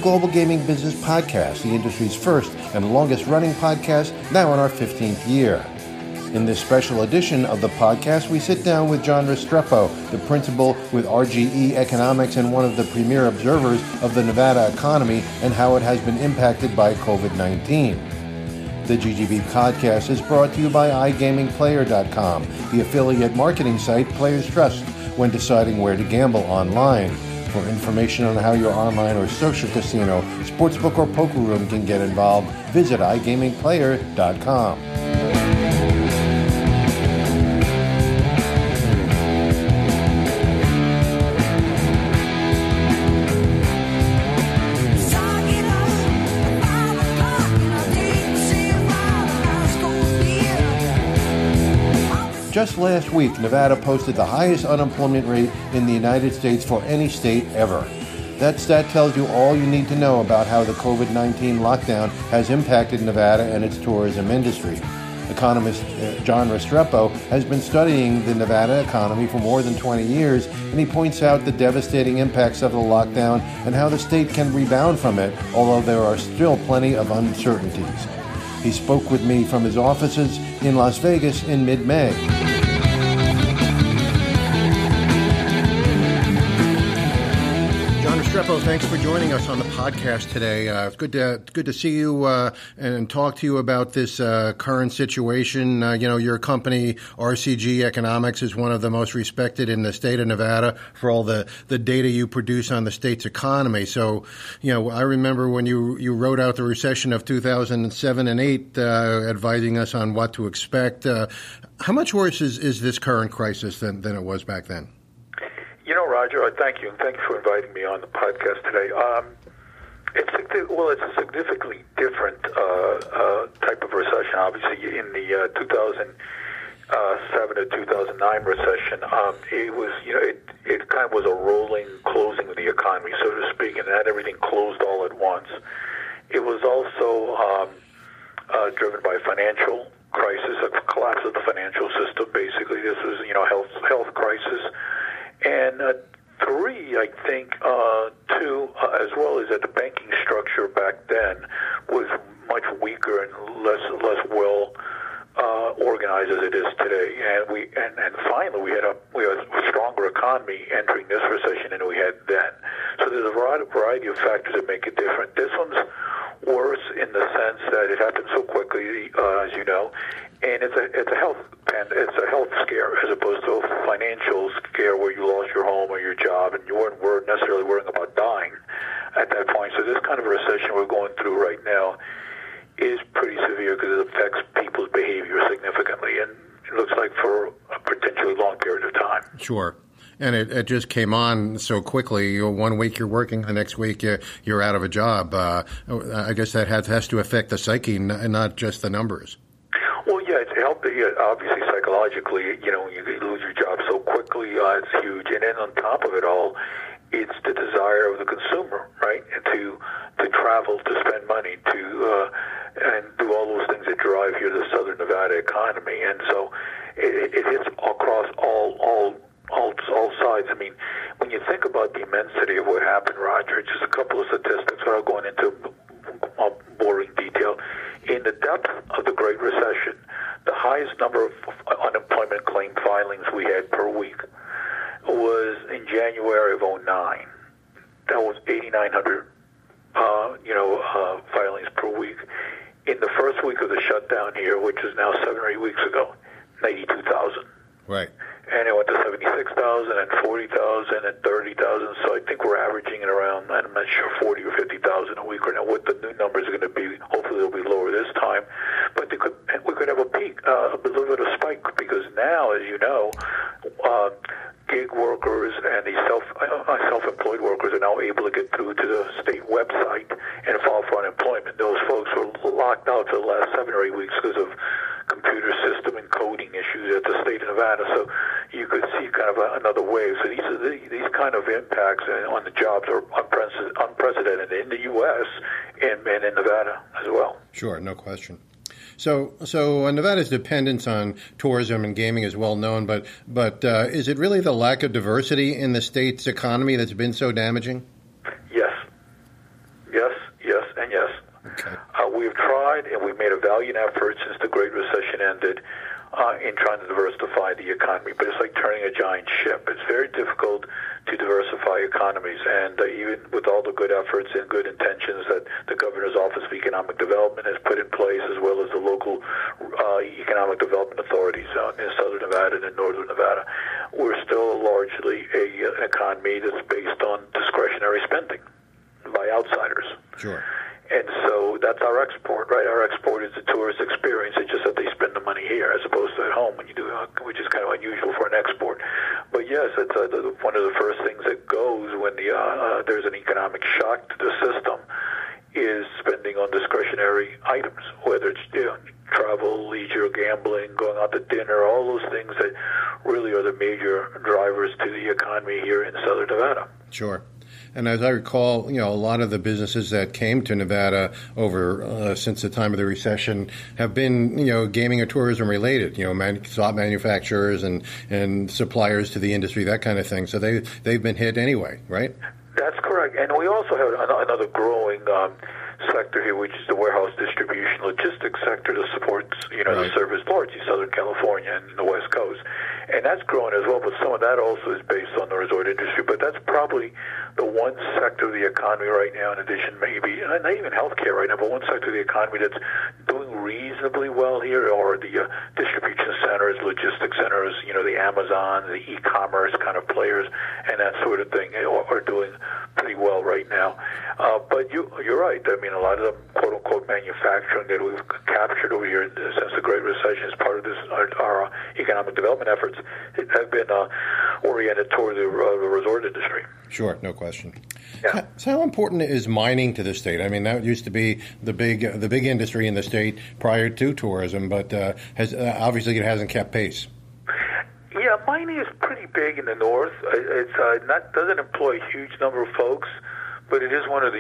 Global Gaming Business Podcast, the industry's first and longest-running podcast, now in our 15th year. In this special edition of the podcast, we sit down with John Restrepo, the principal with RGE Economics and one of the premier observers of the Nevada economy and how it has been impacted by COVID-19. The GGB podcast is brought to you by iGamingPlayer.com, the affiliate marketing site players trust when deciding where to gamble online. For information on how your online or social casino, sportsbook, or poker room can get involved, visit iGamingPlayer.com. Just last week, Nevada posted the highest unemployment rate in the United States for any state ever. That stat tells you all you need to know about how the COVID-19 lockdown has impacted Nevada and its tourism industry. Economist John Restrepo has been studying the Nevada economy for more than 20 years, and he points out the devastating impacts of the lockdown and how the state can rebound from it, although there are still plenty of uncertainties. He spoke with me from his offices in Las Vegas in mid-May. Restrepo, thanks for joining us on the podcast today. It's good to see you and talk to you about this current situation. Your company, RCG Economics, is one of the most respected in the state of Nevada for all the data you produce on the state's economy. So, I remember when you wrote out the recession of 2007 and 8, advising us on what to expect. How much worse is this current crisis than it was back then? Roger, thank you, and thank you for inviting me on the podcast today. It's a significantly different type of recession. Obviously, in the 2007 to 2009 recession, it kind of was a rolling closing of the economy, so to speak, and not everything closed all at once. It was also driven by a financial crisis, a collapse of the financial system. Basically, this was health crisis. And three, I think, two, as well as that the banking structure back then was much weaker and less well organized as it is today. And finally, we had a stronger economy entering this recession than we had then. So there's a variety of factors that make it different. This one's worse in the sense that it happened so quickly, as you know, and it's a health scare as opposed to a financial scare where you lost your home or your job and you weren't necessarily worrying about dying at that point. So this kind of recession we're going through right now is pretty severe because it affects people's behavior significantly, and it looks like for a potentially long period of time. Sure. And it just came on so quickly. 1 week you're working, the next week you're out of a job. I guess that has to affect the psyche, not just the numbers. Well, yeah, it's helped. Obviously, psychologically, when you lose your job so quickly, it's huge. And then on top of it all, it's the desire of the consumer, right, to travel, to spend money, and do all those things that drive here the Southern Nevada economy. And so it hits across all sides. I mean, when you think about the immensity of what happened, Roger, just a couple of statistics without going into boring detail. In the depth of the Great Recession, the highest number of unemployment claim filings we had per week was in January of 2009. That was 8,900 filings per week. In the first week of the shutdown here, which is now 7 or 8 weeks ago, 92,000. Right. And it went to 76,000 and 40,000 and 30,000. So I think we're averaging it around, I'm not sure, 40 or 50,000 a week right now. What the new numbers are going to be, hopefully they'll be lower this time. But we could have a peak, a little bit of spike, because now, as you know, gig workers and the self-employed workers are now able to get through to the state website and file for unemployment. Those folks were locked out for the last 7 or 8 weeks because of computer system and coding issues at the state of Nevada. So you could see kind of another wave. So these kind of impacts on the jobs are unprecedented in the U.S. and in Nevada as well. Sure, no question. So Nevada's dependence on tourism and gaming is well known, but is it really the lack of diversity in the state's economy that's been so damaging? Yes. Yeah, diversified, and we made a valiant effort since the Great Recession ended in trying to diversify the economy. But it's like turning a giant ship. It's very difficult to diversify economies, and even with all the good efforts and good intentions that the Governor's Office of Economic Development has put in place, as well as the local economic development authorities in southern Nevada and in northern Nevada, we're still largely an economy that's based on discretionary spending by outsiders. Sure. And so that's our export, right? Our export is the tourist experience. It's just that they spend the money here as opposed to at home when you do, which is kind of unusual for an export. But yes, it's one of the first things that goes when there's an economic shock to the system is spending on discretionary items, whether it's travel, leisure, gambling, going out to dinner, all those things that really are the major drivers to the economy here in southern Nevada. Sure. And as I recall, a lot of the businesses that came to Nevada over since the time of the recession have been, gaming or tourism related, slot manufacturers and suppliers to the industry, that kind of thing. So they've been hit anyway, right? That's correct. And we also have another growing sector here, which is the warehouse distribution logistics sector that supports, the service largely Southern California and the West Coast. And that's growing as well, but some of that also is based on the resort industry. But that's probably the one sector of the economy right now, in addition maybe, not even healthcare right now, but one sector of the economy that's doing reasonably well here are the distribution centers, logistics centers, the Amazon, the e-commerce kind of players, and that sort of thing are doing pretty well right now. But you're right. I mean, a lot of the quote-unquote manufacturing that we've captured over here since the Great Recession as part of this our economic development efforts have been oriented toward the resort industry. Sure, no question. Yeah. So how important is mining to the state? I mean, that used to be the big industry in the state prior to tourism, but obviously it hasn't kept pace. Yeah, mining is pretty big in the north. It's doesn't employ a huge number of folks, but it is one of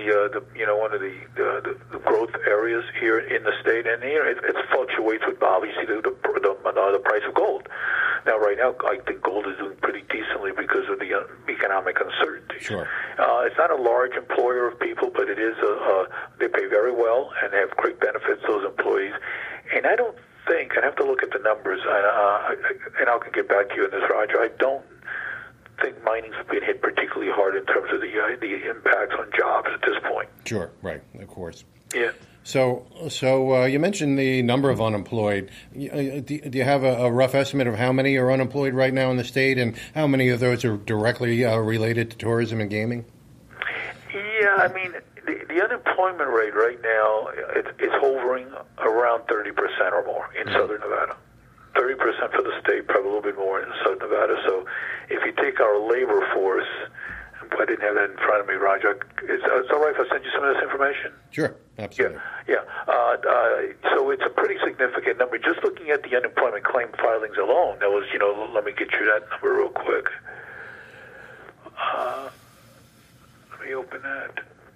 the growth areas here in the state, and it fluctuates with obviously the price of gold. Now, right now, I think gold is doing pretty decently because of the economic uncertainty. Sure. It's not a large employer of people, but it is they pay very well and they have great benefits, those employees. And I don't think, I'd have to look at the numbers, and I can get back to you on this, Roger. I don't think mining's been hit particularly hard in terms of the impacts on jobs at this point. Sure, right, of course. Yeah. So you mentioned the number of unemployed. Do you have a rough estimate of how many are unemployed right now in the state, and how many of those are directly related to tourism and gaming? Yeah, I mean, the unemployment rate right now is hovering around 30% or more in southern Nevada. 30% for the state, probably a little bit more in southern Nevada. So if you take our labor force, I didn't have that in front of me, Roger. It's all right if I send you some of this information? Sure, absolutely. Yeah. So it's a pretty significant number. Just looking at the unemployment claim filings alone, that was, let me get you that number real quick. Let me open that.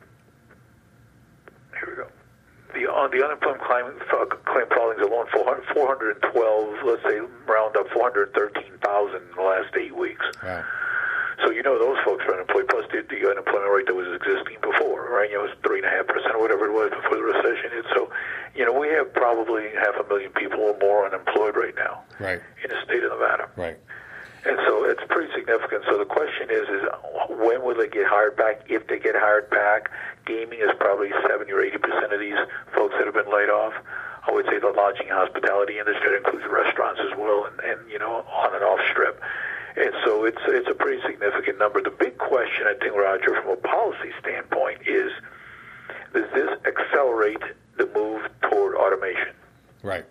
Here we go. The unemployment claim filings alone, 412, let's say, round up 413,000 in the last 8 weeks. Wow. So those folks are unemployed, plus the unemployment rate that was existing before, right? It was 3.5% or whatever it was before the recession hit. So, we have probably 500,000 people or more unemployed right now, right, in the state of Nevada. Right. And so it's pretty significant. So the question is when will they get hired back? If they get hired back, gaming is probably 70 or 80% of these folks that have been laid off. I would say the lodging and hospitality industry includes restaurants as well, and on and off strip. And so it's a pretty significant number. The big question, I think, Roger, from a policy standpoint is, does this accelerate the move toward automation? Right.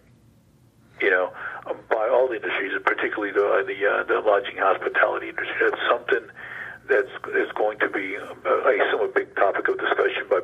By all the industries, and particularly the lodging and hospitality industry. That's something that's going to be, I assume, a big topic of discussion by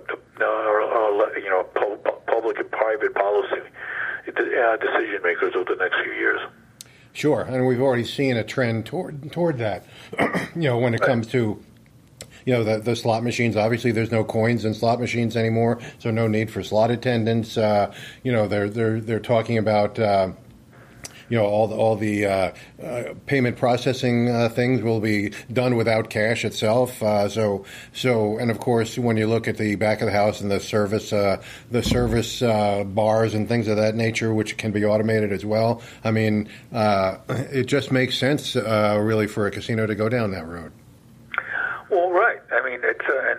public and private policy decision makers over the next few years. Sure, and we've already seen a trend toward that. When it comes to the slot machines. Obviously, there's no coins in slot machines anymore, so no need for slot attendants. They're talking about all the payment processing things will be done without cash itself. And of course, when you look at the back of the house and the service bars and things of that nature, which can be automated as well. I mean, it just makes sense, really, for a casino to go down that road. Well, right. I mean, it's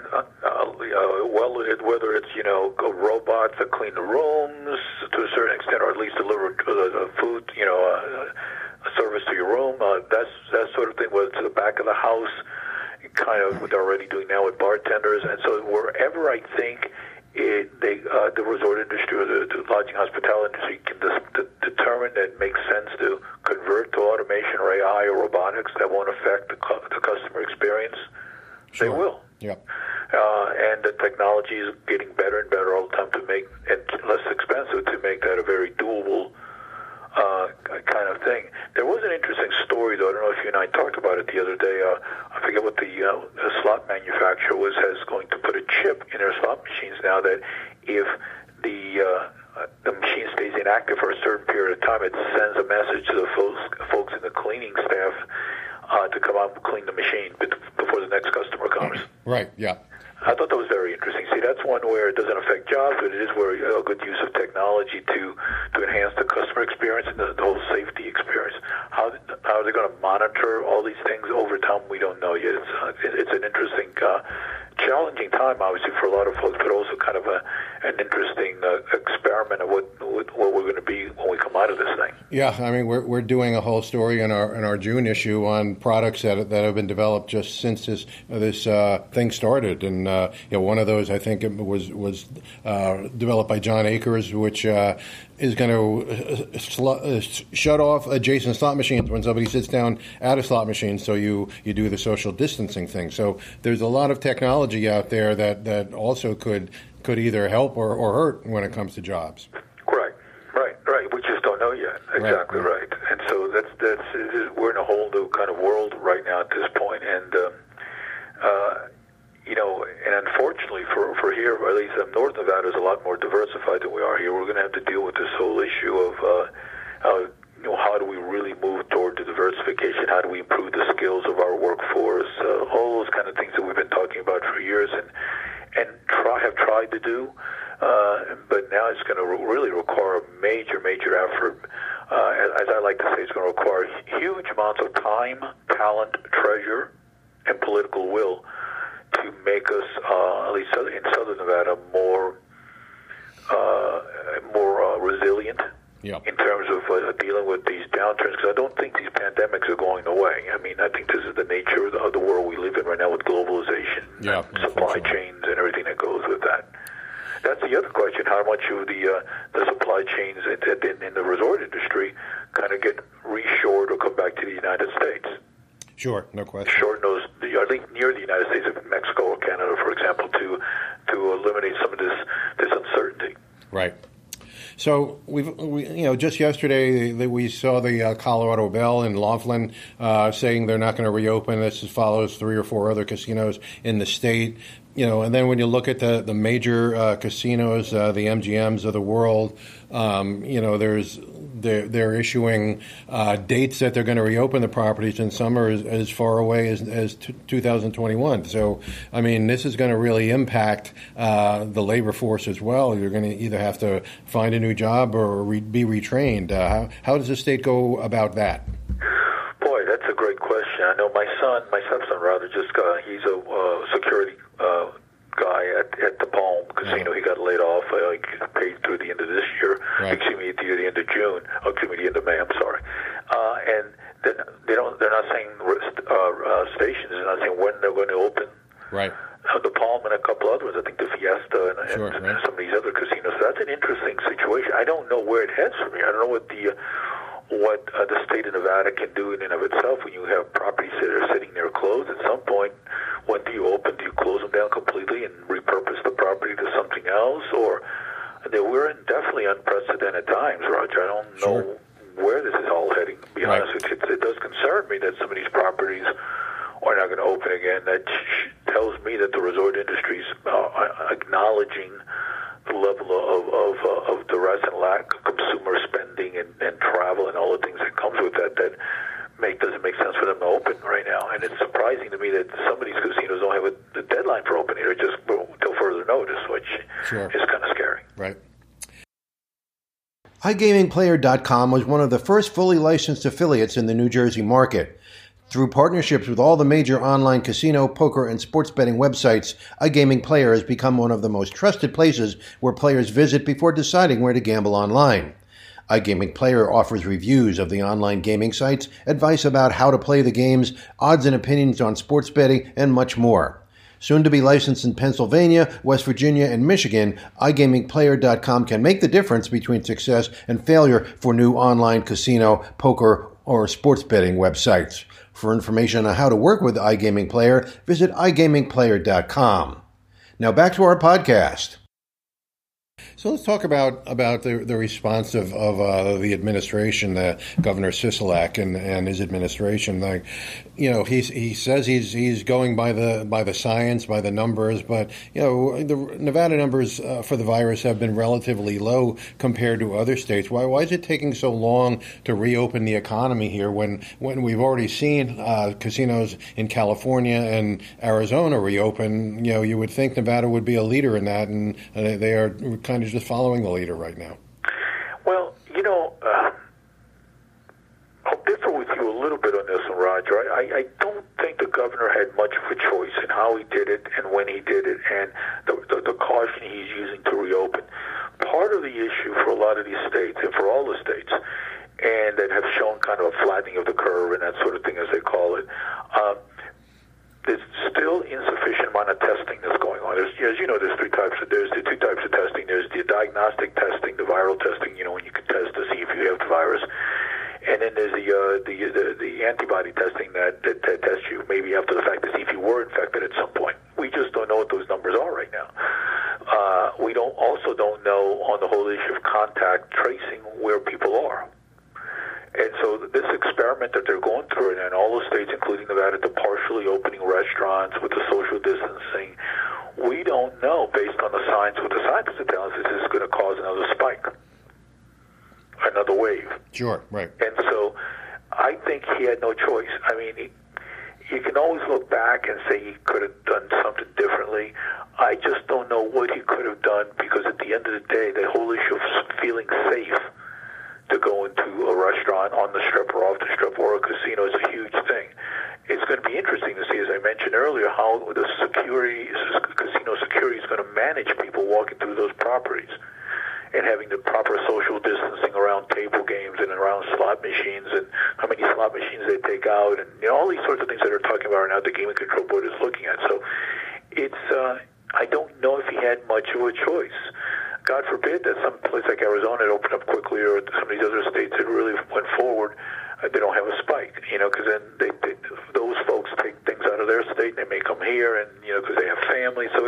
whether it's robots that clean the rooms to a certain extent, or at least deliver food, a service to your room. That sort of thing. Whether it's the back of the house, kind of what they're already doing now with bartenders, and so wherever I think the resort industry or the lodging hospitality industry can determine that it makes sense to convert to automation or AI or robotics that won't affect the customer experience, Sure. they will. Yep. And the technology is getting better and better all the time to make it less expensive to make that a very doable kind of thing. There was an interesting story, though. I don't know if you and I talked about it the other day. I forget what the slot manufacturer is going to put a chip in their slot machines now that if the machine stays inactive for a certain period of time, it sends a message to the folks in the cleaning staff to come out and clean the machine before the next customer comes. Right, yeah. I thought that was very interesting. See, that's one where it doesn't affect jobs, but it is where a good use of technology to enhance the customer experience and the whole safety experience. How are they going to monitor all these things over time? We don't know yet. It's an interesting, challenging time, obviously, for a lot of folks, but also kind of an interesting experiment of what we're going to be when we come out of this thing. Yeah, I mean, we're doing a whole story in our June issue on products that have been developed just since this thing started, and one of those I think was developed by John Akers, which is going to shut off adjacent slot machines when somebody sits down at a slot machine, so you do the social distancing thing. So there's a lot of technology out there that also could either help or hurt when it comes to jobs. Right. We just don't know yet. Exactly right. And so that's we're in a whole new kind of world right now at this point, and and unfortunately for here, or at least North Nevada is a lot more diversified than we are here. We're going to have to deal with this whole issue of how do we really move toward the diversification? How do we improve the skills of our workforce? All those kind of things that we've been talking about for years and have tried to do. But now it's going to really require a major effort. As I like to say, it's going to require huge amounts of time, talent, treasure, and political will to make us, at least in Southern Nevada, more resilient. Yep. In terms of dealing with these downturns, because I don't think these pandemics are going away. I mean, I think this is the nature of the world we live in right now with globalization, supply chains, and everything that goes with that. That's the other question: how much of the supply chains in the resort industry kind of get reshored or come back to the United States? Sure, no question. Short nose, I think near the United States, of Mexico or Canada, for example, to eliminate some of this uncertainty. Right. So we just yesterday we saw the Colorado Bell in Laughlin saying they're not going to reopen. This follows 3 or 4 other casinos in the state. And then when you look at the major casinos, the MGMs of the world, they're issuing dates that they're going to reopen the properties, and some are as far away as 2021. So, I mean, this is going to really impact the labor force as well. You're going to either have to find a new job or be retrained. How does the state go about that? Boy, that's a great question. I know my stepson rather, he's a security guy at the Palm Casino. He got laid off. He paid through the end of this year. Right. Excuse me, through the end of June. The end of May. I'm sorry. And they're not saying stations. They're not saying when they're going to open. Right. The Palm and a couple others. I think the Fiesta and some of these other casinos. So that's an interesting situation. I don't know where it heads from here. I don't know what the state of Nevada can do in and of itself when you have properties that are sitting there closed. At some point, when do you open? Do you close them down completely and repurpose the property to something else? Or we're in definitely unprecedented times, Roger. I don't know where this is all heading, to be honest with you. It does concern me that some of these properties are not going to open again. That tells me that the resort industry is acknowledging the level of duress and lack of consumer spending and travel and all the things Sure. is kind of scary. Right. iGamingPlayer.com was one of the first fully licensed affiliates in the New Jersey market. Through partnerships with all the major online casino, poker, and sports betting websites, iGaming Player has become one of the most trusted places where players visit before deciding where to gamble online. iGaming Player offers reviews of the online gaming sites, advice about how to play the games, odds and opinions on sports betting, and much more. Soon to be licensed in Pennsylvania, West Virginia, and Michigan, iGamingPlayer.com can make the difference between success and failure for new online casino, poker, or sports betting websites. For information on how to work with iGaming Player, visit iGamingPlayer.com. Now back to our podcast. So let's talk about the response of the administration, Governor Sisolak and his administration. Like, you know, he says he's going by the science, by the numbers, but you know the Nevada numbers for the virus have been relatively low compared to other states. Why is it taking so long to reopen the economy here when we've already seen casinos in California and Arizona reopen? You know, you would think Nevada would be a leader in that, and they are kind of just following the leader right now. Well, you know, I'll differ with you a little bit on this one, Roger. I don't think the governor had much of a choice in how he did it and when he did it and the caution he's using to reopen. Part of the issue for a lot of these states, and for all the states, and that have shown kind of a flattening of the curve and that sort of thing, as they call it, there's still insufficient amount of testing that's going on. As you know, there's the two types of testing. There's the diagnostic testing, the viral testing, you know, when you can test to see if you have the virus. And then there's the antibody testing that tests you maybe after the fact to see if you were infected at some point. We just don't know what those numbers are right now. We also don't know on the whole issue of contact tracing where people are. And so this experiment that they're going through in all the states, including Nevada, to partially opening restaurants with the social distancing, we don't know, based on the science, what the scientists are telling us, this is going to cause another spike, another wave. Sure, right. And so I think he had no choice. I mean, you can always look back and say he could have done something differently. I just don't know what he could have done, because at the end of the day, the whole issue of feeling safe to go into a restaurant on the strip or off the strip or a casino is a huge thing. It's going to be interesting to see, as I mentioned earlier, how the casino security is going to manage people walking through those properties and having the proper social distancing around table games and around slot machines and how many slot machines they take out and, you know, all these sorts of things that are talking about right now the Gaming Control Board is looking at. So it's I don't know if he had much of a choice. God forbid that some place like Arizona had opened up quickly, or some of these other states that really went forward, they don't have a spike, you know, because then those folks take things out of their state and they may come here, and you know, because they have families. So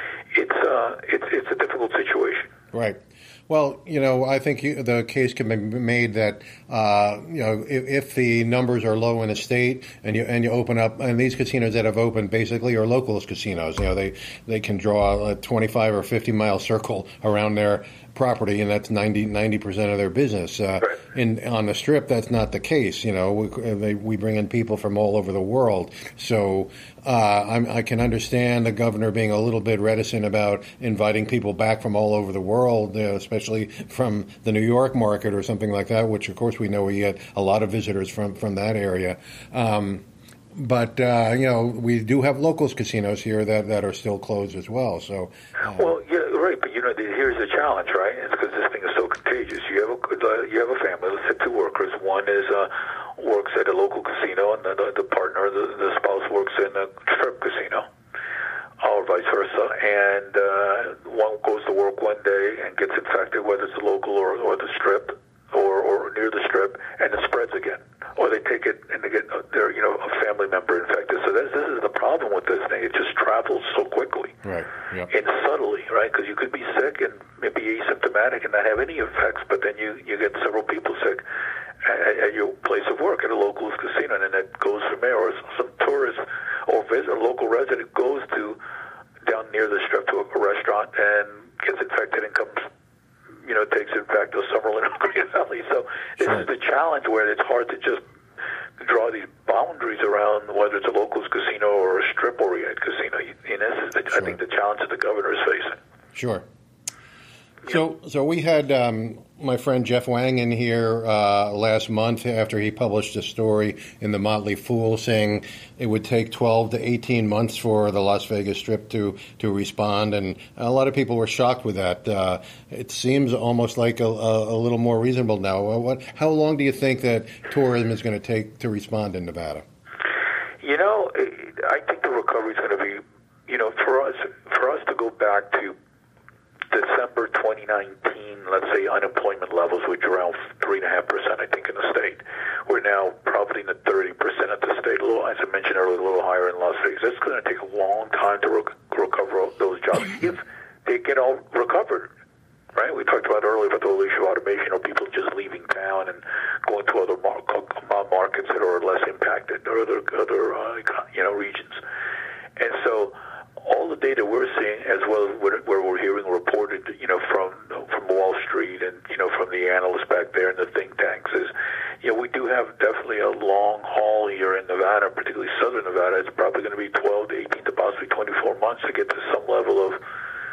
it's a difficult situation. Right. Well, you know, I think the case can be made that you know, if the numbers are low in a state and you open up, and these casinos that have opened basically are locals casinos. You know, they can draw a 25 or 50 mile circle around their property, and that's 90% of their business. Right. On the Strip, that's not the case. You know, we bring in people from all over the world, so I can understand the governor being a little bit reticent about inviting people back from all over the world, especially from the New York market or something like that, which of course we know we get a lot of visitors from that area. But you know, we do have locals casinos here that are still closed as well. So, well, yeah, right. But you know, here's the challenge, right? It's because this thing is so contagious. You have a family. Let's say two workers. One is works at a local casino, and the partner, the spouse, works in a strip casino, or vice versa. And one goes to work one day and gets infected, whether it's the local or the strip, or near the strip, and it spreads again. Or they take it and they get their, you know, a family member infected. So this is the problem with this thing. It just travels so quickly, right? Yep. And subtly, right? Because you could be sick and maybe asymptomatic and not have any effects, but then you get several people sick at your place of work at a local casino, and then it goes from there. Or some tourist or a local resident goes to down near the strip to a restaurant and gets infected and comes, you know, takes it back to Summerlin or Green Valley. So this is the challenge, where it's hard to just draw these boundaries around whether it's a locals casino or a strip-oriented casino. And this is, I think, the challenge that the governor is facing. Sure. So we had my friend Jeff Wang in here last month after he published a story in the Motley Fool saying it would take 12 to 18 months for the Las Vegas Strip to respond, and a lot of people were shocked with that. It seems almost like a little more reasonable now. How long do you think that tourism is going to take to respond in Nevada? I think the recovery is going to be, for us to go back to December 2019, let's say unemployment levels, which are around 3.5%, I think, in the state. We're now probably in the 30% of the state. As I mentioned earlier, a little higher in Las Vegas. It's going to take a long time to recover those jobs if they get all recovered. Right? We talked about earlier about the whole issue of automation, or people just leaving town and going to other markets that are less impacted, or other regions. And so all the data we're seeing, as well as where we're hearing reported, from Wall Street and from the analysts back there and the think tanks, is we do have definitely a long haul here in Nevada, particularly southern Nevada. It's probably going to be 12 to 18 to possibly 24 months to get to some level of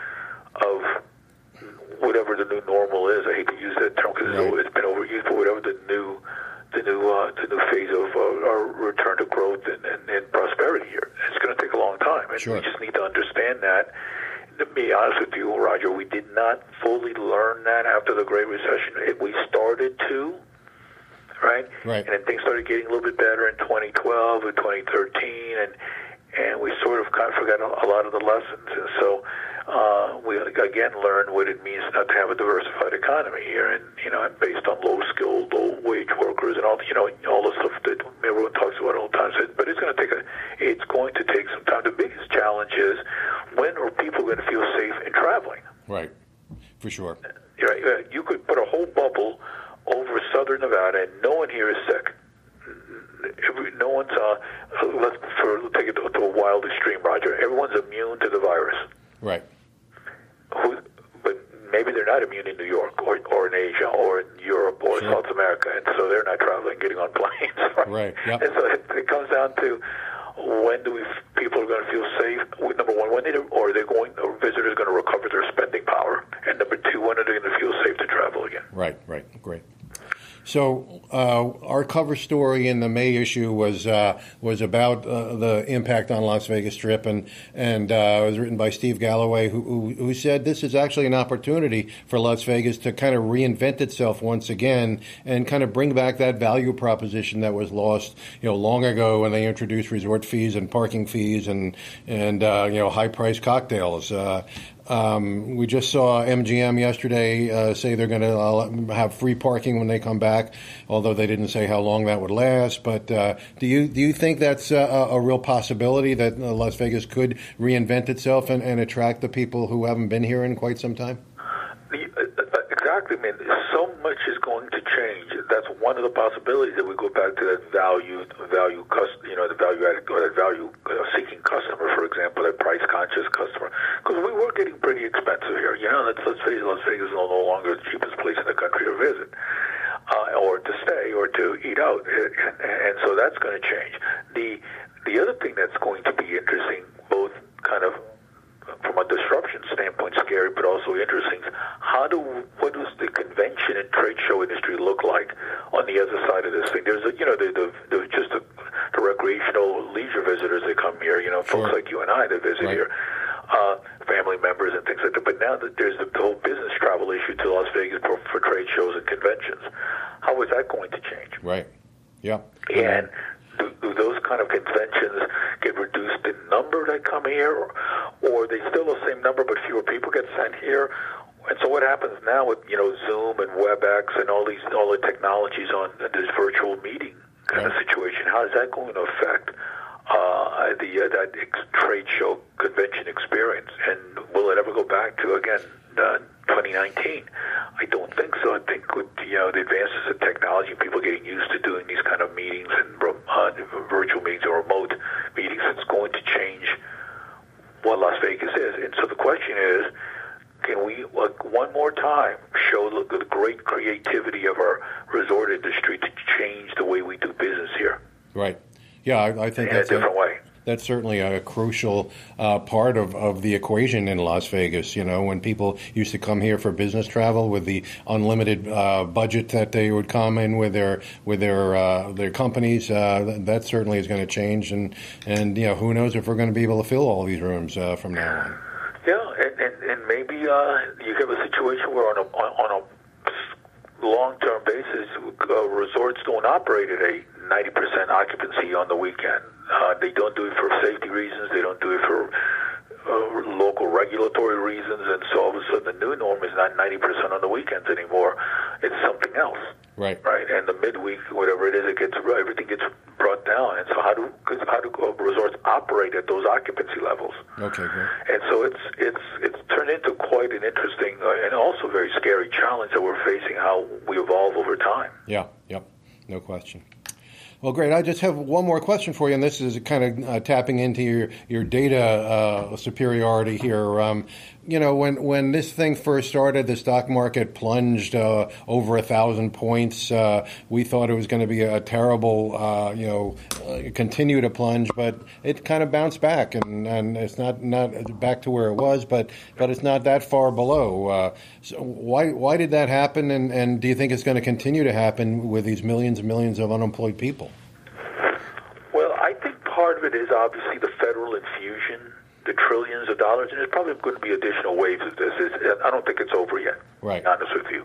whatever the new normal is. I hate to use that term because it's been overused, but whatever the new phase of our return to growth and prosperity here. It's going to take a long time, and we just need to understand that. To be honest with you, Roger, we did not fully learn that after the Great Recession. We started to, right? And then things started getting a little bit better in 2012 and 2013, and we sort of kind of forgot a lot of the lessons. And so we again learned what it means not to have a diversified economy here, and and based on low-skilled, low-wage workers, and all the stuff that everyone talks about all the time. But it's going to take some time. The biggest challenge is, when are people going to feel safe in traveling? Right, for sure. You could put a whole bubble over southern Nevada, and no one here is sick. No one's let's take it to a wild extreme, Roger. Everyone's immune to the virus. Right. But maybe they're not immune in New York or in Asia or in Europe or South America, and so they're not traveling, getting on planes. Right. Yep. And so it comes down to, when do people are going to feel safe? Number one, when are visitors going to recover their spending power? And number two, when are they going to feel safe to travel again? Right. Great. So our cover story in the May issue was about the impact on Las Vegas Strip, and it was written by Steve Galloway, who said this is actually an opportunity for Las Vegas to kind of reinvent itself once again and kind of bring back that value proposition that was lost, long ago when they introduced resort fees and parking fees and high-priced cocktails. We just saw MGM yesterday say they're going to have free parking when they come back, although they didn't say how long that would last. But do you think that's a real possibility that Las Vegas could reinvent itself and attract the people who haven't been here in quite some time? Exactly. I mean, so much is going to change. That's one of the possibilities, that we go back to that the value-added, or that value-seeking customer, for example, that price-conscious customer. Because we were getting pretty expensive here. Let's face it, Las Vegas is no longer the cheapest place in the country to visit, or to stay, or to eat out, and so that's going to change. The other thing that's going to be interesting, both kind of from a disruption standpoint, scary, but also interesting, what does the convention and trade show industry look like on the other side of this thing? There's just the recreational leisure visitors that come here, folks like you and I that visit here, family members and things like that. But now that there's the whole business travel issue to Las Vegas for trade shows and conventions, how is that going to change? Right. Yeah. And do those kind of conventions get reduced in number that come here, or are they still the same number but fewer people get sent here? And so what happens now with Zoom and WebEx and all the technologies on this virtual meeting kind of situation? How is that going to affect that trade show convention experience? And will it ever go back to, again, 2019? I don't think so. I think with the advances in technology, people getting used to doing these kind of meetings and virtual meetings or remote meetings, it's going to change what Las Vegas is. And so the question is, can we, one more time, show the great creativity of our resort industry to change the way we do business here? Right. Yeah, I think that's a different way. that's certainly a crucial part of the equation in Las Vegas. You know, when people used to come here for business travel with the unlimited budget that they would come in with their companies, that certainly is going to change. And you know, who knows if we're going to be able to fill all these rooms from now on. Yeah, and maybe you have a situation where on a long-term basis, resorts don't operate at a 90% occupancy on the weekend. They don't do it for safety reasons. They don't do it for local regulatory reasons. And so all of a sudden, the new norm is not 90% on the weekends anymore. It's something else. Right. And the midweek, whatever it is, everything gets brought down. And so how do resorts operate at those occupancy levels? Okay, great. And so it's turned into quite an interesting and also very scary challenge that we're facing, how we evolve over time. Yeah, yep, no question. Well, great. I just have one more question for you, and this is kind of tapping into your data superiority here. You know, when this thing first started, the stock market plunged over 1,000 points. We thought it was going to be a terrible, continue to plunge, but it kind of bounced back, and it's not back to where it was, but it's not that far below. So why did that happen, and do you think it's going to continue to happen with these millions and millions of unemployed people? Well, I think part of it is obviously the federal infusion, the trillions of dollars, and there's probably going to be additional waves of this. I don't think it's over yet, right. To be honest with you.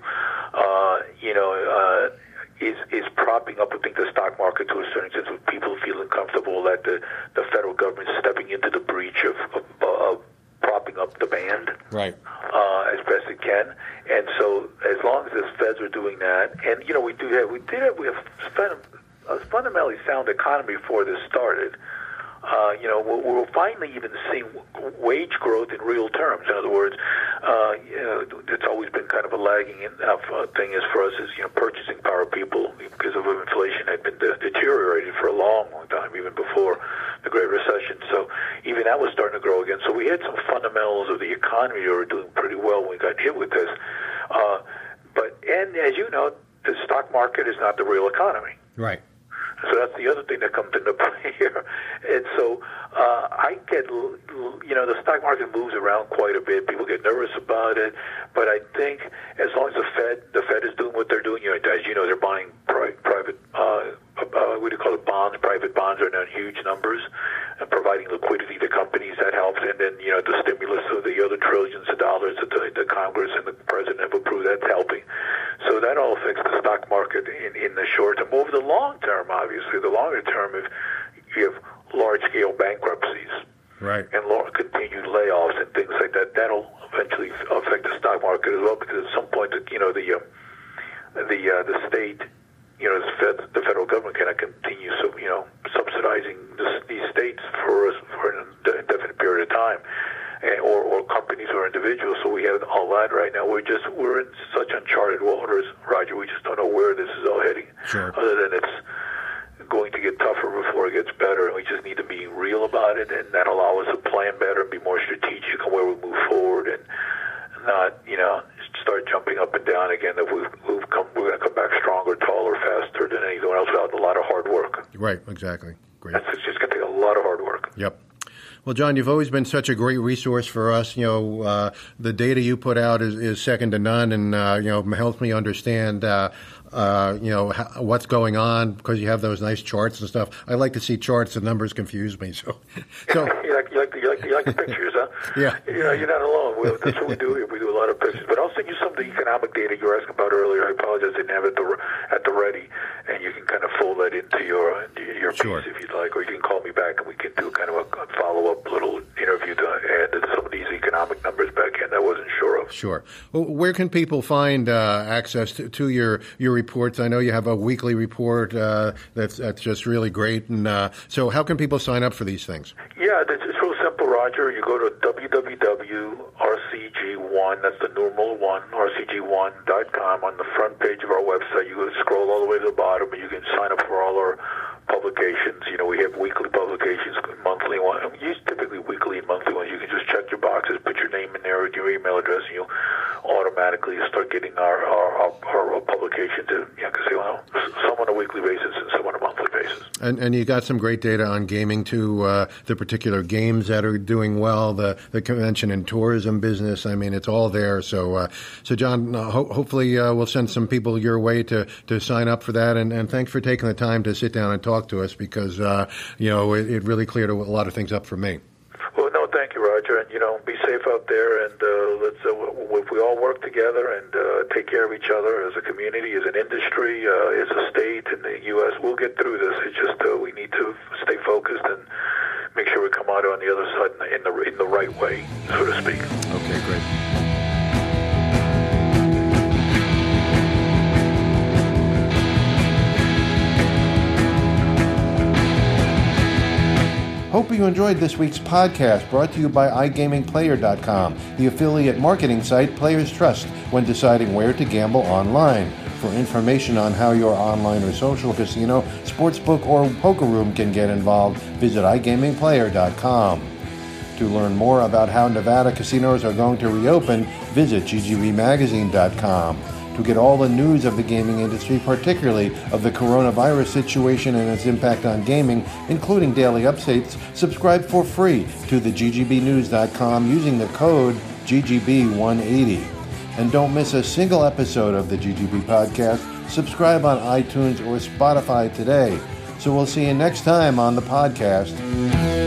Is propping up, I think, the stock market to a certain extent, with people feeling comfortable that the federal government is stepping into the breach of propping up demand, right, as best it can. And so, as long as the feds are doing that, and you know, we have a fundamentally sound economy before this started. We're finally even seeing wage growth in real terms. In other words, it's always been kind of a lagging thing as for us is, purchasing power of people because of inflation had been deteriorated for a long, long time, even before the Great Recession. So even that was starting to grow again. So we had some fundamentals of the economy that were doing pretty well when we got hit with this. And as you know, the stock market is not the real economy. Right. So that's the other thing that comes into play here. And so I get, the stock market moves around quite a bit. People get nervous about it. But I think as long as the Fed is doing what they're doing, as you know, they're buying private, what do you call it, bonds. Private bonds are now in huge numbers and providing liquidity to companies. That helps. And then, the stimulus of the other trillions of dollars that the Congress and the President have approved, that's helping. So that all affects the stock market in the short term. Over the long term, obviously, the longer term, if you have large-scale bankruptcies, right, and continued layoffs and things like that, that'll eventually affect the stock market as well. Because at some point, the state, the federal government cannot continue subsidizing these states for an indefinite period of time. Or companies or individuals. So we have all that right now. We're in such uncharted waters, Roger. We just don't know where this is all heading. Sure. Other than it's going to get tougher before it gets better, and we just need to be real about it, and that'll allow us to plan better and be more strategic on where we move forward, and not start jumping up and down again. That we're going to come back stronger, taller, faster than anyone else without a lot of hard work. Right. Exactly. Great. It's just going to take a lot of hard work. Yep. Well, John, you've always been such a great resource for us. The data you put out is second to none, and helps me understand what's going on because you have those nice charts and stuff. I like to see charts, and numbers confuse me. So you like the pictures, huh? Yeah. You're not alone. That's what we do here. We do a lot of pictures. But I'll send you some of the economic data you were asking about earlier. I apologize, I didn't have it at the ready, and you can kind of fold that into your Sure. piece if you'd like, or you can call me back and we can do kind of a follow-up little interview to add some of these economic numbers back in that I wasn't sure of. Sure. Well, where can people find access to your reports? I know you have a weekly report that's just really great. And so how can people sign up for these things? Yeah, it's real simple, Roger. You go to www.rcg1, that's the numeral 1, rcg1.com. On the front page of our website, you scroll all the way to the bottom, and you can sign up for all our publications. We have weekly publications, monthly ones. Typically weekly and monthly ones. You can just check your boxes, put your name in there with your email address, and you automatically start getting our publications. Some on a weekly basis and some on a monthly basis. basis. And you got some great data on gaming too, the particular games that are doing well, the convention and tourism business. I mean, it's all there. So John, hopefully we'll send some people your way to sign up for that. And thanks for taking the time to sit down and talk to us because, it really cleared a lot of things up for me. Well, no, thank you, Roger. And, be safe out there. And if we all work together and take care of each other as a community, as an industry, as a state in the U.S., we'll get through this. It's just we need to stay focused and make sure we come out on the other side in the right way, so to speak. Okay, great. Hope you enjoyed this week's podcast brought to you by iGamingPlayer.com, the affiliate marketing site players trust when deciding where to gamble online. For information on how your online or social casino, sportsbook, or poker room can get involved, visit iGamingPlayer.com. To learn more about how Nevada casinos are going to reopen, visit GGBmagazine.com. To get all the news of the gaming industry, particularly of the coronavirus situation and its impact on gaming, including daily updates, subscribe for free to the GGBnews.com using the code GGB180. And don't miss a single episode of the GGB podcast. Subscribe on iTunes or Spotify today. So we'll see you next time on the podcast.